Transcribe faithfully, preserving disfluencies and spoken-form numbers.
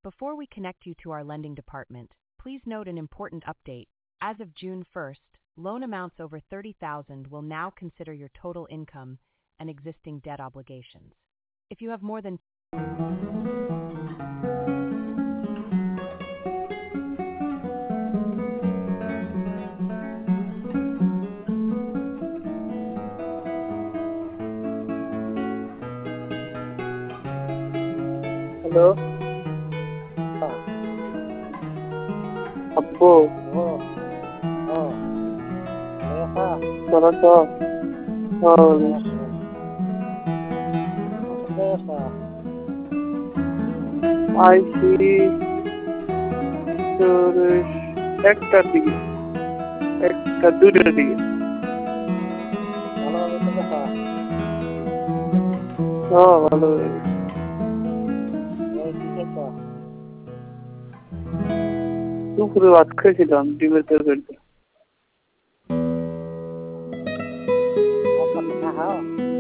Before we connect you to our lending department, please note an important update. As of June first, loan amounts over thirty thousand will now consider your total income and existing debt obligations. If you have more than hello আব্বু তোরা তো আইসি তোর একটার দিকে একটা দুটোর দিকে হ্যাঁ ভালো দুপুরে ভাত খেয়েছিলাম ডিমের তরকারি।